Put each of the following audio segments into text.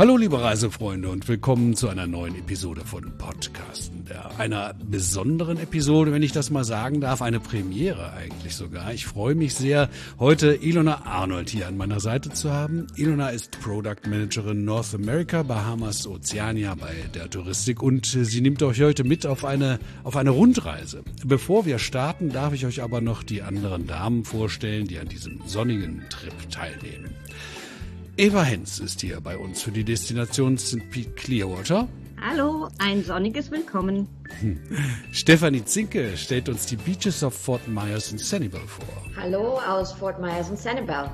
Hallo liebe Reisefreunde und willkommen zu einer neuen Episode von Podcasten. Einer besonderen Episode, wenn ich das mal sagen darf, eine Premiere eigentlich sogar. Ich freue mich sehr, heute Ilona Arnold hier an meiner Seite zu haben. Ilona ist Product Managerin North America, Bahamas, Ozeania bei der Touristik und sie nimmt euch heute mit auf eine Rundreise. Bevor wir starten, darf ich euch aber noch die anderen Damen vorstellen, die an diesem sonnigen Trip teilnehmen. Eva Henz ist hier bei uns für die Destination St. Pete Clearwater. Hallo, ein sonniges Willkommen. Stefanie Zinke stellt uns die Beaches of Fort Myers und Sanibel vor. Hallo aus Fort Myers und Sanibel.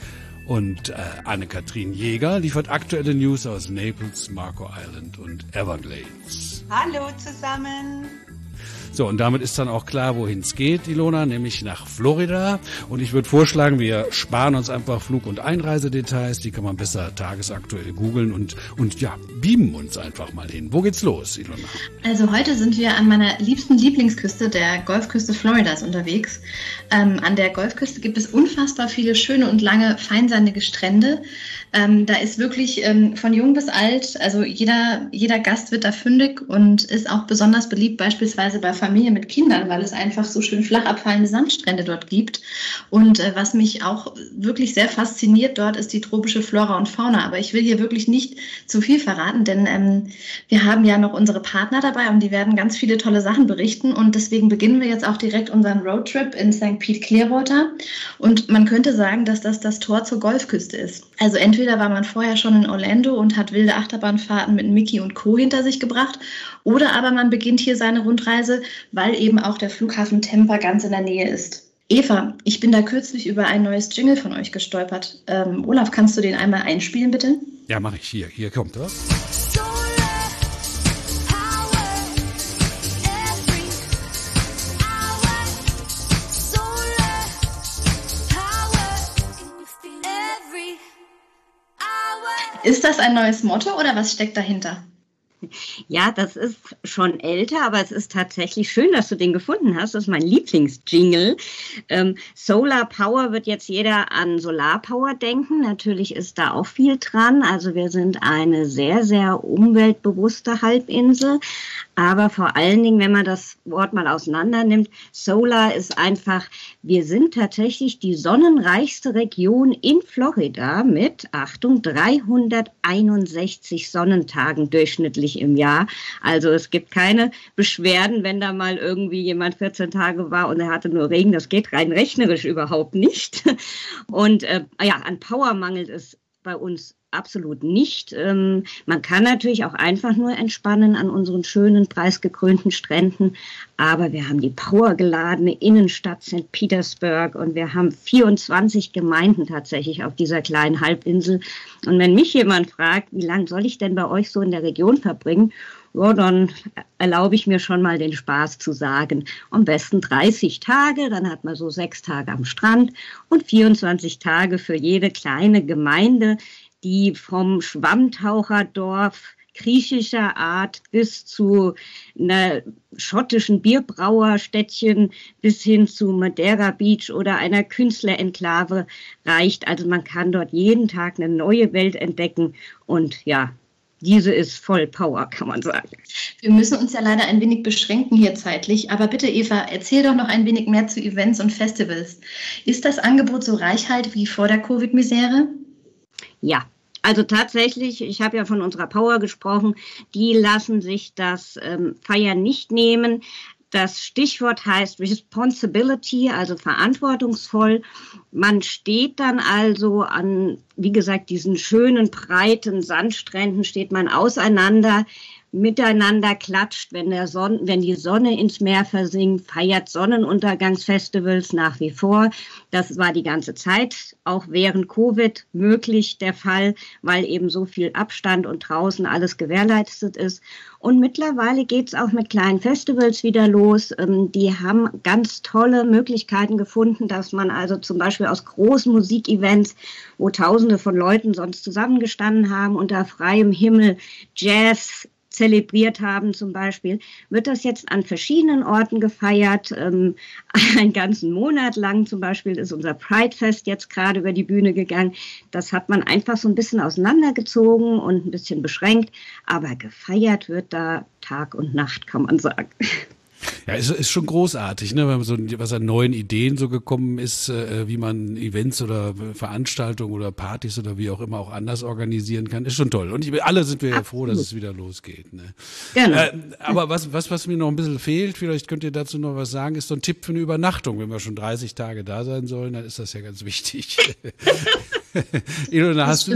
Und Anne-Kathrin Jäger liefert aktuelle News aus Naples, Marco Island und Everglades. Hallo zusammen. So, und damit ist dann auch klar, wohin es geht, Ilona, nämlich nach Florida. Und ich würde vorschlagen, wir sparen uns einfach Flug- und Einreisedetails. Die kann man besser tagesaktuell googeln und ja, beamen uns einfach mal hin. Wo geht's los, Ilona? Also heute sind wir an meiner liebsten Lieblingsküste, der Golfküste Floridas, unterwegs. An der Golfküste gibt es unfassbar viele schöne und lange feinsandige Strände. Da ist wirklich von jung bis alt, also jeder Gast wird da fündig und ist auch besonders beliebt, beispielsweise bei Familien mit Kindern, weil es einfach so schön flach abfallende Sandstrände dort gibt. Und was mich auch wirklich sehr fasziniert dort, ist die tropische Flora und Fauna. Aber ich will hier wirklich nicht zu viel verraten, denn wir haben ja noch unsere Partner dabei und die werden ganz viele tolle Sachen berichten. Und deswegen beginnen wir jetzt auch direkt unseren Roadtrip in St. Pete Clearwater. Und man könnte sagen, dass das Tor zur Golfküste ist. Also entweder war man vorher schon in Orlando und hat wilde Achterbahnfahrten mit Mickey und Co. hinter sich gebracht, oder aber man beginnt hier seine Rundreise, weil eben auch der Flughafen Tampa ganz in der Nähe ist. Eva, ich bin da kürzlich über ein neues Jingle von euch gestolpert. Olaf, kannst du den einmal einspielen, bitte? Ja, mache ich. Hier kommt er. Ist das ein neues Motto oder was steckt dahinter? Ja, das ist schon älter, aber es ist tatsächlich schön, dass du den gefunden hast. Das ist mein Lieblingsjingle. Solar Power wird jetzt jeder an Solarpower denken. Natürlich ist da auch viel dran. Also wir sind eine sehr, sehr umweltbewusste Halbinsel. Aber vor allen Dingen, wenn man das Wort mal auseinander nimmt, Solar ist einfach, wir sind tatsächlich die sonnenreichste Region in Florida mit, Achtung, 361 Sonnentagen durchschnittlich im Jahr. Also es gibt keine Beschwerden, wenn da mal irgendwie jemand 14 Tage war und er hatte nur Regen. Das geht rein rechnerisch überhaupt nicht. Und an Power mangelt es bei uns absolut nicht. Man kann natürlich auch einfach nur entspannen an unseren schönen, preisgekrönten Stränden. Aber wir haben die powergeladene Innenstadt St. Petersburg und wir haben 24 Gemeinden tatsächlich auf dieser kleinen Halbinsel. Und wenn mich jemand fragt, wie lange soll ich denn bei euch so in der Region verbringen, ja, dann erlaube ich mir schon mal den Spaß zu sagen, am besten 30 Tage, dann hat man so 6 Tage am Strand und 24 Tage für jede kleine Gemeinde, die vom Schwammtaucherdorf griechischer Art bis zu einer schottischen Bierbrauerstädtchen bis hin zu Madeira Beach oder einer Künstlerenklave reicht. Also man kann dort jeden Tag eine neue Welt entdecken und ja, diese ist voll Power, kann man sagen. Wir müssen uns ja leider ein wenig beschränken hier zeitlich, aber bitte Eva, erzähl doch noch ein wenig mehr zu Events und Festivals. Ist das Angebot so reichhaltig wie vor der Covid-Misere? Ja, also tatsächlich, ich habe ja von unserer Power gesprochen, die lassen sich das Feiern nicht nehmen. Das Stichwort heißt Responsibility, also verantwortungsvoll. Man steht dann also an, wie gesagt, diesen schönen, breiten Sandstränden, steht man auseinander, miteinander klatscht, wenn die Sonne ins Meer versinkt, feiert Sonnenuntergangsfestivals nach wie vor. Das war die ganze Zeit, auch während Covid möglich der Fall, weil eben so viel Abstand und draußen alles gewährleistet ist. Und mittlerweile geht's auch mit kleinen Festivals wieder los. Die haben ganz tolle Möglichkeiten gefunden, dass man also zum Beispiel aus großen Musikevents, wo Tausende von Leuten sonst zusammengestanden haben, unter freiem Himmel Jazz, zelebriert haben zum Beispiel, wird das jetzt an verschiedenen Orten gefeiert. Einen ganzen Monat lang zum Beispiel ist unser Pride-Fest jetzt gerade über die Bühne gegangen. Das hat man einfach so ein bisschen auseinandergezogen und ein bisschen beschränkt, aber gefeiert wird da Tag und Nacht, kann man sagen. Ja, ist schon großartig, ne, wenn man so, was an neuen Ideen so gekommen ist, wie man Events oder Veranstaltungen oder Partys oder wie auch immer auch anders organisieren kann, ist schon toll. Und alle sind wir ja froh, dass es wieder losgeht. Ne? Genau. Aber was mir noch ein bisschen fehlt, vielleicht könnt ihr dazu noch was sagen, ist so ein Tipp für eine Übernachtung. Wenn wir schon 30 Tage da sein sollen, dann ist das ja ganz wichtig. Ilona, hast du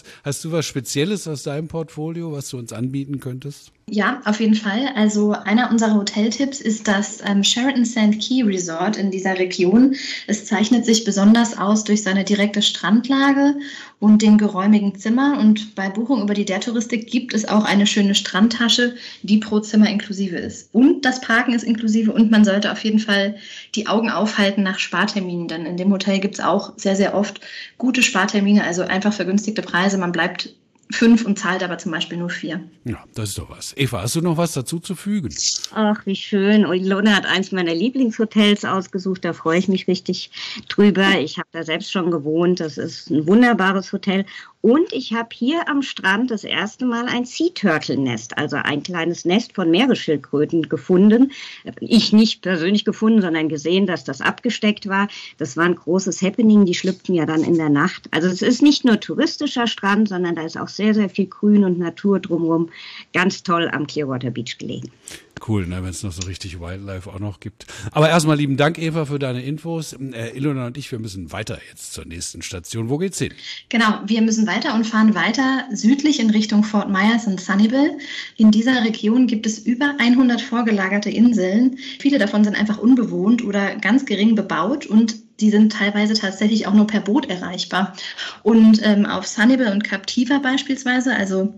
was Spezielles aus deinem Portfolio, was du uns anbieten könntest? Ja, auf jeden Fall. Also einer unserer Hoteltipps ist das Sheraton St. Key Resort in dieser Region. Es zeichnet sich besonders aus durch seine direkte Strandlage und den geräumigen Zimmer. Und bei Buchung über die Der-Touristik gibt es auch eine schöne Strandtasche, die pro Zimmer inklusive ist. Und das Parken ist inklusive und man sollte auf jeden Fall die Augen aufhalten nach Sparterminen, denn in dem Hotel gibt es auch sehr, sehr oft gute Spartermine, also einfach vergünstigte Preise. Man bleibt 5 und zahlt aber zum Beispiel nur 4. Ja, das ist doch was. Eva, hast du noch was dazu zu fügen? Ach, wie schön. Und Ilona hat eins meiner Lieblingshotels ausgesucht. Da freue ich mich richtig drüber. Ich habe da selbst schon gewohnt. Das ist ein wunderbares Hotel. Und ich habe hier am Strand das erste Mal ein Sea Turtle Nest, also ein kleines Nest von Meeresschildkröten gefunden. Ich nicht persönlich gefunden, sondern gesehen, dass das abgesteckt war. Das war ein großes Happening. Die schlüpften ja dann in der Nacht. Also es ist nicht nur touristischer Strand, sondern da ist auch sehr, sehr viel Grün und Natur drumherum. Ganz toll am Clearwater Beach gelegen. Cool, ne, wenn es noch so richtig Wildlife auch noch gibt. Aber erstmal lieben Dank, Eva, für deine Infos. Ilona und ich, wir müssen weiter jetzt zur nächsten Station. Wo geht's hin? Genau, wir müssen weiter und fahren weiter südlich in Richtung Fort Myers und Sunnyvale. In dieser Region gibt es über 100 vorgelagerte Inseln. Viele davon sind einfach unbewohnt oder ganz gering bebaut und die sind teilweise tatsächlich auch nur per Boot erreichbar. Und auf Sunnyvale und Captiva beispielsweise, also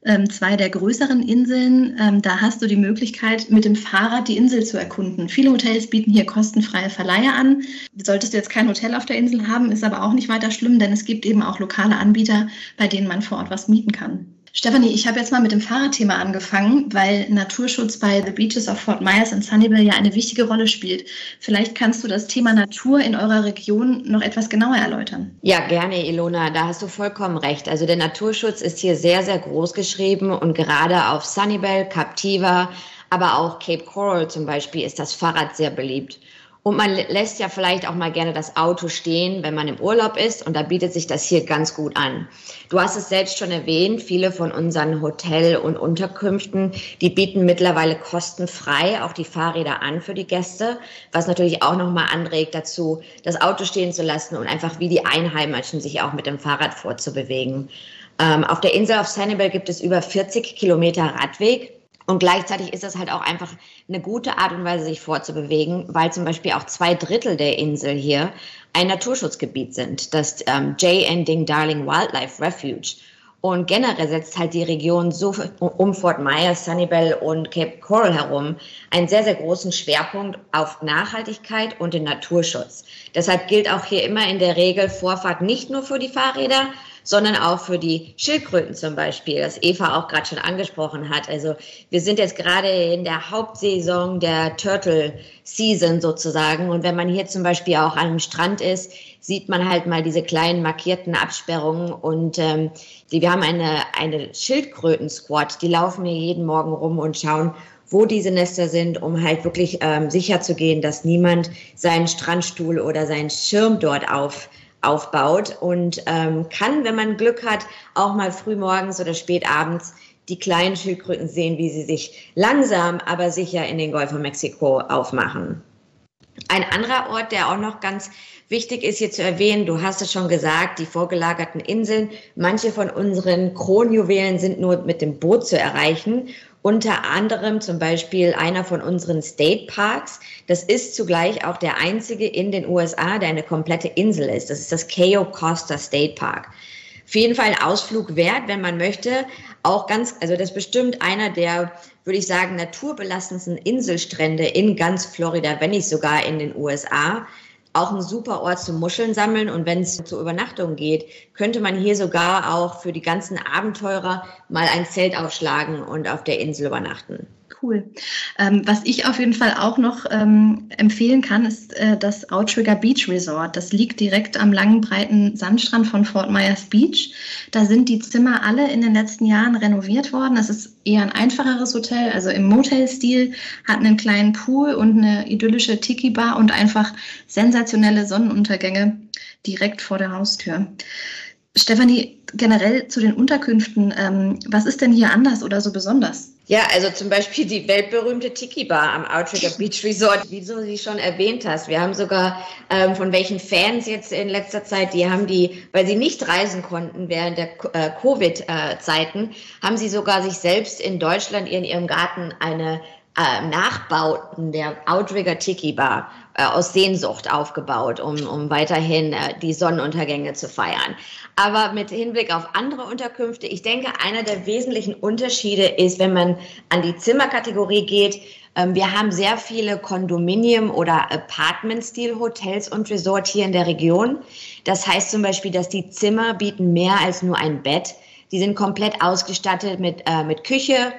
2 der größeren Inseln, da hast du die Möglichkeit, mit dem Fahrrad die Insel zu erkunden. Viele Hotels bieten hier kostenfreie Verleihe an. Solltest du jetzt kein Hotel auf der Insel haben, ist aber auch nicht weiter schlimm, denn es gibt eben auch lokale Anbieter, bei denen man vor Ort was mieten kann. Stefanie, ich habe jetzt mal mit dem Fahrradthema angefangen, weil Naturschutz bei The Beaches of Fort Myers und Sunnyvale ja eine wichtige Rolle spielt. Vielleicht kannst du das Thema Natur in eurer Region noch etwas genauer erläutern. Ja, gerne, Ilona, da hast du vollkommen recht. Also der Naturschutz ist hier sehr, sehr groß geschrieben und gerade auf Sunnyvale, Captiva, aber auch Cape Coral zum Beispiel ist das Fahrrad sehr beliebt. Und man lässt ja vielleicht auch mal gerne das Auto stehen, wenn man im Urlaub ist. Und da bietet sich das hier ganz gut an. Du hast es selbst schon erwähnt, viele von unseren Hotel- und Unterkünften, die bieten mittlerweile kostenfrei auch die Fahrräder an für die Gäste, was natürlich auch nochmal anregt dazu, das Auto stehen zu lassen und einfach wie die Einheimischen sich auch mit dem Fahrrad vorzubewegen. Auf der Insel auf Sunnyvale gibt es über 40 Kilometer Radweg. Und gleichzeitig ist das halt auch einfach eine gute Art und Weise, sich vorzubewegen, weil zum Beispiel auch 2/3 der Insel hier ein Naturschutzgebiet sind, das J.N. Darling Wildlife Refuge. Und generell setzt halt die Region so um Fort Myers, Sunnyvale und Cape Coral herum einen sehr, sehr großen Schwerpunkt auf Nachhaltigkeit und den Naturschutz. Deshalb gilt auch hier immer in der Regel Vorfahrt nicht nur für die Fahrräder, sondern auch für die Schildkröten zum Beispiel, das Eva auch gerade schon angesprochen hat. Also wir sind jetzt gerade in der Hauptsaison der Turtle Season sozusagen. Und wenn man hier zum Beispiel auch an einem Strand ist, sieht man halt mal diese kleinen markierten Absperrungen. Und wir haben eine Schildkröten-Squad, die laufen hier jeden Morgen rum und schauen, wo diese Nester sind, um halt wirklich sicher zu gehen, dass niemand seinen Strandstuhl oder seinen Schirm dort aufbaut und kann, wenn man Glück hat, auch mal früh morgens oder spät abends die kleinen Schildkröten sehen, wie sie sich langsam, aber sicher in den Golf von Mexiko aufmachen. Ein anderer Ort, der auch noch ganz wichtig ist hier zu erwähnen, du hast es schon gesagt, die vorgelagerten Inseln. Manche von unseren Kronjuwelen sind nur mit dem Boot zu erreichen. Unter anderem zum Beispiel einer von unseren State Parks. Das ist zugleich auch der einzige in den USA, der eine komplette Insel ist. Das ist das Cayo Costa State Park. Auf jeden Fall ein Ausflug wert, wenn man möchte. Also das ist bestimmt einer der, würde ich sagen, naturbelassensten Inselstrände in ganz Florida, wenn nicht sogar in den USA. auch ein super Ort zum Muscheln sammeln. Und wenn es zur Übernachtung geht, könnte man hier sogar auch für die ganzen Abenteurer mal ein Zelt aufschlagen und auf der Insel übernachten. Cool. Was ich auf jeden Fall auch noch empfehlen kann, ist das Outrigger Beach Resort. Das liegt direkt am langen, breiten Sandstrand von Fort Myers Beach. Da sind die Zimmer alle in den letzten Jahren renoviert worden. Das ist eher ein einfacheres Hotel, also im Motel-Stil, hat einen kleinen Pool und eine idyllische Tiki-Bar und einfach sensationelle Sonnenuntergänge direkt vor der Haustür. Stefanie, generell zu den Unterkünften, was ist denn hier anders oder so besonders? Ja, also zum Beispiel die weltberühmte Tiki-Bar am Outrigger Beach Resort, wie du sie schon erwähnt hast. Wir haben sogar von welchen Fans jetzt in letzter Zeit, weil sie nicht reisen konnten während der Covid-Zeiten, haben sie sogar sich selbst in Deutschland in ihrem Garten eine Nachbauten der Outrigger Tiki-Bar aus Sehnsucht aufgebaut, um weiterhin die Sonnenuntergänge zu feiern. Aber mit Hinblick auf andere Unterkünfte, ich denke, einer der wesentlichen Unterschiede ist, wenn man an die Zimmerkategorie geht, wir haben sehr viele Kondominium- oder Apartment-Stil-Hotels und Resort hier in der Region. Das heißt zum Beispiel, dass die Zimmer bieten mehr als nur ein Bett. Die sind komplett ausgestattet mit Küche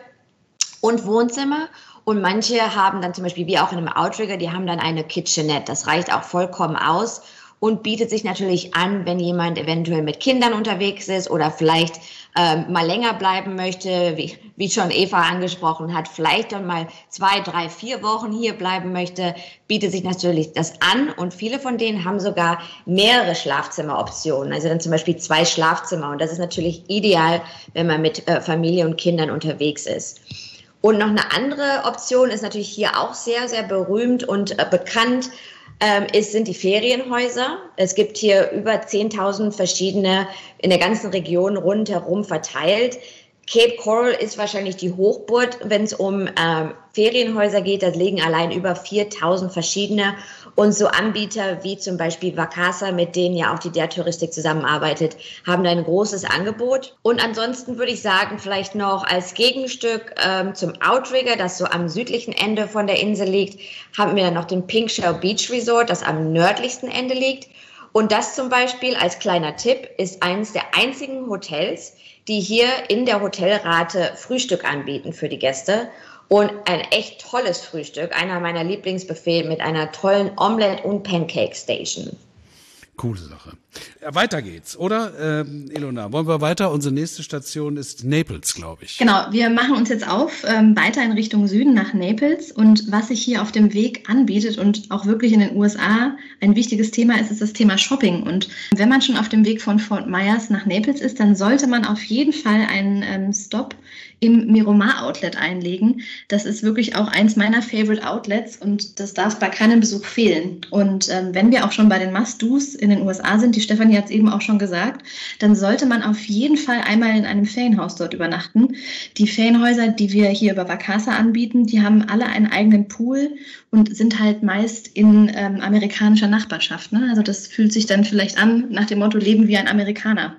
und Wohnzimmer. Und manche haben dann zum Beispiel, wie auch in einem Outrigger, die haben dann eine Kitchenette. Das reicht auch vollkommen aus und bietet sich natürlich an, wenn jemand eventuell mit Kindern unterwegs ist oder vielleicht mal länger bleiben möchte, wie schon Eva angesprochen hat, vielleicht dann mal 2, 3, 4 Wochen hier bleiben möchte, bietet sich natürlich das an. Und viele von denen haben sogar mehrere Schlafzimmeroptionen, also dann zum Beispiel 2 Schlafzimmer. Und das ist natürlich ideal, wenn man mit Familie und Kindern unterwegs ist. Und noch eine andere Option ist natürlich hier auch sehr, sehr berühmt und bekannt, sind die Ferienhäuser. Es gibt hier über 10.000 verschiedene in der ganzen Region rundherum verteilt. Cape Coral ist wahrscheinlich die Hochburg, wenn es um Ferienhäuser geht. Da liegen allein über 4.000 verschiedene. Und so Anbieter wie zum Beispiel Vacasa, mit denen ja auch die Der Touristik zusammenarbeitet, haben da ein großes Angebot. Und ansonsten würde ich sagen, vielleicht noch als Gegenstück zum Outrigger, das so am südlichen Ende von der Insel liegt, haben wir dann noch den Pink Shell Beach Resort, das am nördlichsten Ende liegt. Und das zum Beispiel als kleiner Tipp ist eines der einzigen Hotels, die hier in der Hotelrate Frühstück anbieten für die Gäste. Und ein echt tolles Frühstück, einer meiner Lieblingsbuffets mit einer tollen Omelette- und Pancake-Station. Coole Sache. Ja, weiter geht's, oder? Ilona, wollen wir weiter? Unsere nächste Station ist Naples, glaube ich. Genau, wir machen uns jetzt auf, weiter in Richtung Süden nach Naples. Und was sich hier auf dem Weg anbietet und auch wirklich in den USA ein wichtiges Thema ist das Thema Shopping. Und wenn man schon auf dem Weg von Fort Myers nach Naples ist, dann sollte man auf jeden Fall einen Stop im Miramar Outlet einlegen. Das ist wirklich auch eins meiner Favorite Outlets und das darf bei keinem Besuch fehlen. Und wenn wir auch schon bei den Must-Dos in den USA sind, die Stefanie hat es eben auch schon gesagt, dann sollte man auf jeden Fall einmal in einem Ferienhaus dort übernachten. Die Ferienhäuser, die wir hier über Vacasa anbieten, die haben alle einen eigenen Pool und sind halt meist in amerikanischer Nachbarschaft. Ne? Also das fühlt sich dann vielleicht an nach dem Motto, leben wie ein Amerikaner.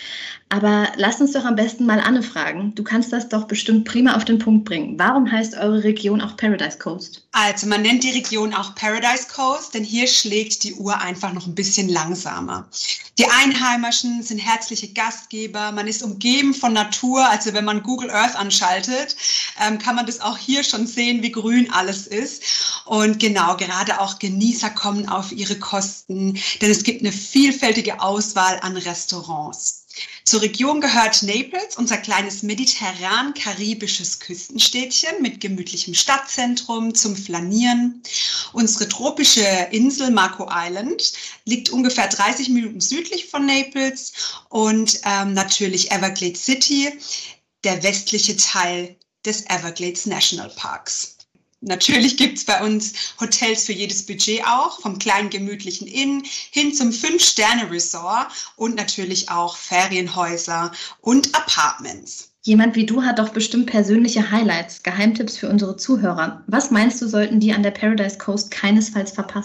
Aber lasst uns doch am besten mal Anne fragen. Du kannst das doch bestimmt prima auf den Punkt bringen. Warum heißt eure Region auch Paradise Coast? Also man nennt die Region auch Paradise Coast, denn hier schlägt die Uhr einfach noch ein bisschen langsamer. Die Einheimischen sind herzliche Gastgeber, man ist umgeben von Natur, also wenn man Google Earth anschaltet, kann man das auch hier schon sehen, wie grün alles ist. Und genau, gerade auch Genießer kommen auf ihre Kosten, denn es gibt eine vielfältige Auswahl an Restaurants. Zur Region gehört Naples, unser kleines mediterran-karibisches Küstenstädtchen mit gemütlichem Stadtzentrum zum Flanieren. Unsere tropische Insel Marco Island liegt ungefähr 30 Minuten südlich von Naples und natürlich Everglades City, der westliche Teil des Everglades National Parks. Natürlich gibt es bei uns Hotels für jedes Budget auch, vom kleinen gemütlichen Inn hin zum 5-Sterne-Resort und natürlich auch Ferienhäuser und Apartments. Jemand wie du hat doch bestimmt persönliche Highlights, Geheimtipps für unsere Zuhörer. Was meinst du, sollten die an der Paradise Coast keinesfalls verpassen?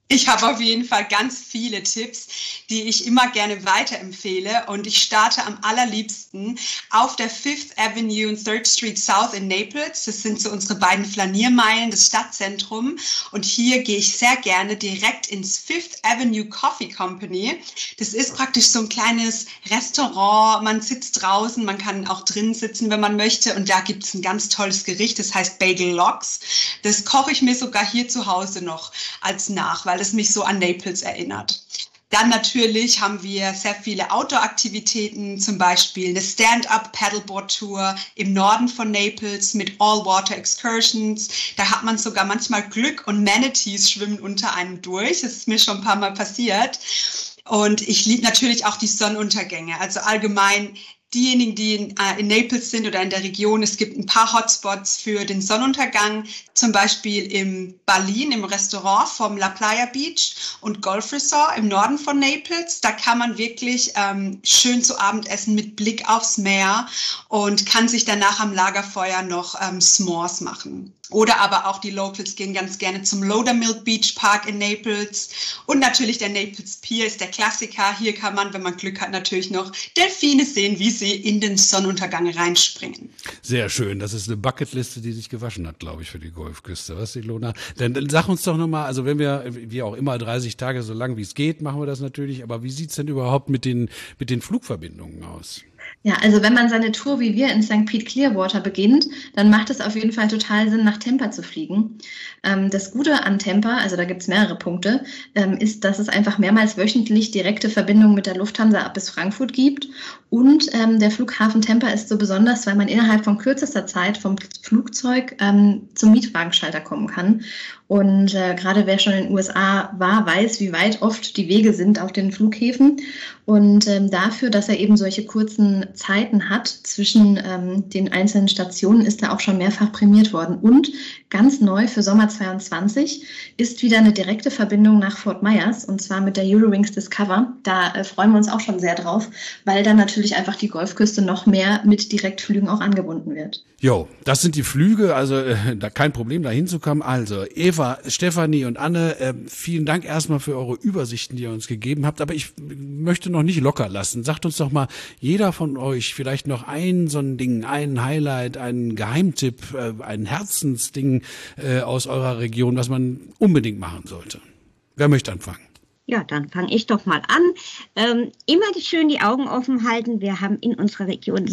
Ich habe auf jeden Fall ganz viele Tipps, die ich immer gerne weiterempfehle. Und ich starte am allerliebsten auf der 5th Avenue und 3rd Street South in Naples. Das sind so unsere beiden Flaniermeilen, das Stadtzentrum. Und hier gehe ich sehr gerne direkt ins 5th Avenue Coffee Company. Das ist praktisch so ein kleines Restaurant. Man sitzt draußen, man kann auch drinnen sitzen, wenn man möchte. Und da gibt es ein ganz tolles Gericht, das heißt Bagel Lox. Das koche ich mir sogar hier zu Hause noch als nach, weil es mich so an Naples erinnert. Dann natürlich haben wir sehr viele Outdoor-Aktivitäten, zum Beispiel eine Stand-Up-Paddleboard-Tour im Norden von Naples mit All-Water-Excursions. Da hat man sogar manchmal Glück und Manatees schwimmen unter einem durch. Das ist mir schon ein paar Mal passiert. Und ich liebe natürlich auch die Sonnenuntergänge. Also allgemein diejenigen, die in Naples sind oder in der Region, es gibt ein paar Hotspots für den Sonnenuntergang, zum Beispiel in Berlin im Restaurant vom La Playa Beach und Golf Resort im Norden von Naples. Da kann man wirklich schön zu Abend essen mit Blick aufs Meer und kann sich danach am Lagerfeuer noch S'mores machen. Oder aber auch die Locals gehen ganz gerne zum Laudermilk Beach Park in Naples. Und natürlich der Naples Pier ist der Klassiker. Hier kann man, wenn man Glück hat, natürlich noch Delfine sehen, wie sie in den Sonnenuntergang reinspringen. Sehr schön. Das ist eine Bucketliste, die sich gewaschen hat, glaube ich, für die Golfküste. Was, Ilona? Dann sag uns doch nochmal, also wenn wir, wie auch immer, 30 Tage so lang wie es geht, machen wir das natürlich. Aber wie sieht's denn überhaupt mit den Flugverbindungen aus? Ja, also wenn man seine Tour wie wir in St. Pete Clearwater beginnt, dann macht es auf jeden Fall total Sinn, nach Tampa zu fliegen. Das Gute an Tampa, also da gibt es mehrere Punkte, ist, dass es einfach mehrmals wöchentlich direkte Verbindungen mit der Lufthansa ab bis Frankfurt gibt. Und der Flughafen Tampa ist so besonders, weil man innerhalb von kürzester Zeit vom Flugzeug zum Mietwagenschalter kommen kann. Und gerade wer schon in den USA war, weiß, wie weit oft die Wege sind auf den Flughäfen. Und dafür, dass er eben solche kurzen Zeiten hat zwischen den einzelnen Stationen, ist er auch schon mehrfach prämiert worden. Und ganz neu für Sommer 2022 ist wieder eine direkte Verbindung nach Fort Myers, und zwar mit der Eurowings Discover. Da freuen wir uns auch schon sehr drauf, weil dann natürlich einfach die Golfküste noch mehr mit Direktflügen auch angebunden wird. Jo, das sind die Flüge, also da kein Problem, da hinzukommen. Also Eva, Stefanie und Anne, vielen Dank erstmal für eure Übersichten, die ihr uns gegeben habt. Aber ich möchte noch nicht locker lassen. Sagt uns doch mal, jeder von euch vielleicht noch so ein Ding, ein Highlight, einen Geheimtipp, ein Herzensding aus eurer Region, was man unbedingt machen sollte. Wer möchte anfangen? Ja, dann fange ich doch mal an. Immer schön die Augen offen halten. Wir haben in unserer Region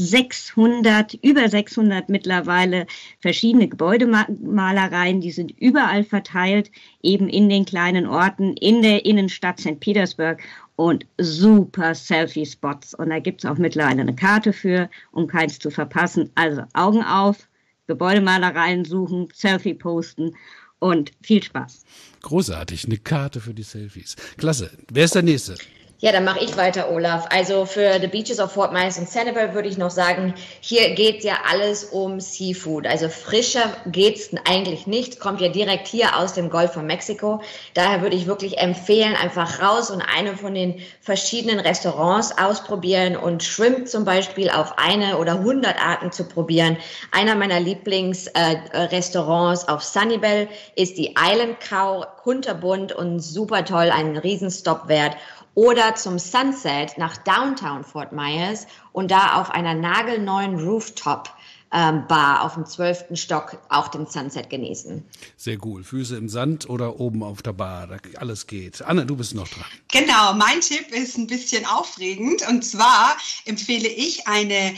über 600 mittlerweile verschiedene Gebäudemalereien. Die sind überall verteilt, eben in den kleinen Orten, in der Innenstadt St. Petersburg, und super Selfie-Spots. Und da gibt es auch mittlerweile eine Karte für, um keins zu verpassen. Also Augen auf, Gebäudemalereien suchen, Selfie posten und viel Spaß. Großartig, eine Karte für die Selfies. Klasse. Wer ist der Nächste? Ja, dann mache ich weiter, Olaf. Also für The Beaches of Fort Myers und Sanibel würde ich noch sagen, hier geht ja alles um Seafood. Also frischer geht's eigentlich nicht. Kommt ja direkt hier aus dem Golf von Mexiko. Daher würde ich wirklich empfehlen, einfach raus und eine von den verschiedenen Restaurants ausprobieren und Shrimp zum Beispiel auf eine oder 100 Arten zu probieren. Einer meiner Lieblingsrestaurants auf Sanibel ist die Island Cow, kunterbunt und super toll, einen Riesenstopp wert. Oder zum Sunset nach Downtown Fort Myers und da auf einer nagelneuen Rooftop-Bar auf dem 12. Stock auch den Sunset genießen. Sehr cool. Füße im Sand oder oben auf der Bar, da alles geht. Anne, du bist noch dran. Genau, mein Tipp ist ein bisschen aufregend. Und zwar empfehle ich eine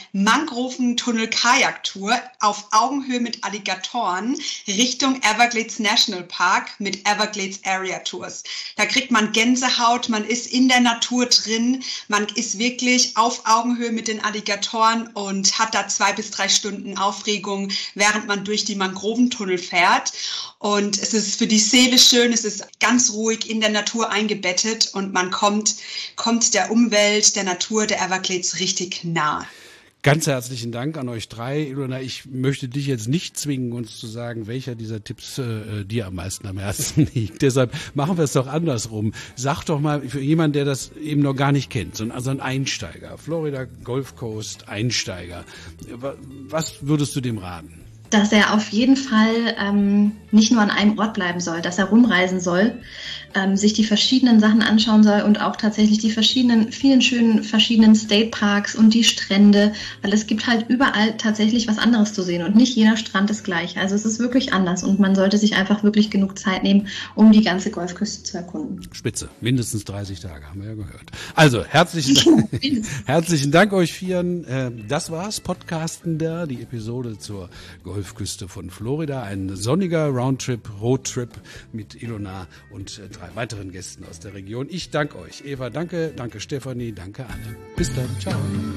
Mangroventunnel-Kajak-Tour auf Augenhöhe mit Alligatoren Richtung Everglades National Park mit Everglades Area Tours. Da kriegt man Gänsehaut, man ist in der Natur drin, man ist wirklich auf Augenhöhe mit den Alligatoren und hat da 2 bis 3 Stunden Aufregung, während man durch die Mangroventunnel fährt. Und es ist für die Seele schön, es ist ganz ruhig in der Natur eingebettet und man kommt der Umwelt, der Natur, der Everglades richtig nah. Ganz herzlichen Dank an euch 3. Ilona, ich möchte dich jetzt nicht zwingen, uns zu sagen, welcher dieser Tipps dir am meisten am Herzen liegt. Deshalb machen wir es doch andersrum. Sag doch mal für jemanden, der das eben noch gar nicht kennt, also ein Einsteiger, Florida Gulf Coast Einsteiger, was würdest du dem raten? dass er auf jeden Fall nicht nur an einem Ort bleiben soll, dass er rumreisen soll, sich die verschiedenen Sachen anschauen soll und auch tatsächlich die vielen schönen verschiedenen State Parks und die Strände, weil es gibt halt überall tatsächlich was anderes zu sehen und nicht jeder Strand ist gleich. Also es ist wirklich anders und man sollte sich einfach wirklich genug Zeit nehmen, um die ganze Golfküste zu erkunden. Spitze, mindestens 30 Tage, haben wir ja gehört. Also herzlichen Dank euch Vieren. Das war's, Podcastender, die Episode zur Golfküste von Florida. Ein sonniger Roadtrip mit Ilona und 3 weiteren Gästen aus der Region. Ich danke euch. Eva, danke. Danke Stefanie. Danke Anne. Bis dann. Ciao.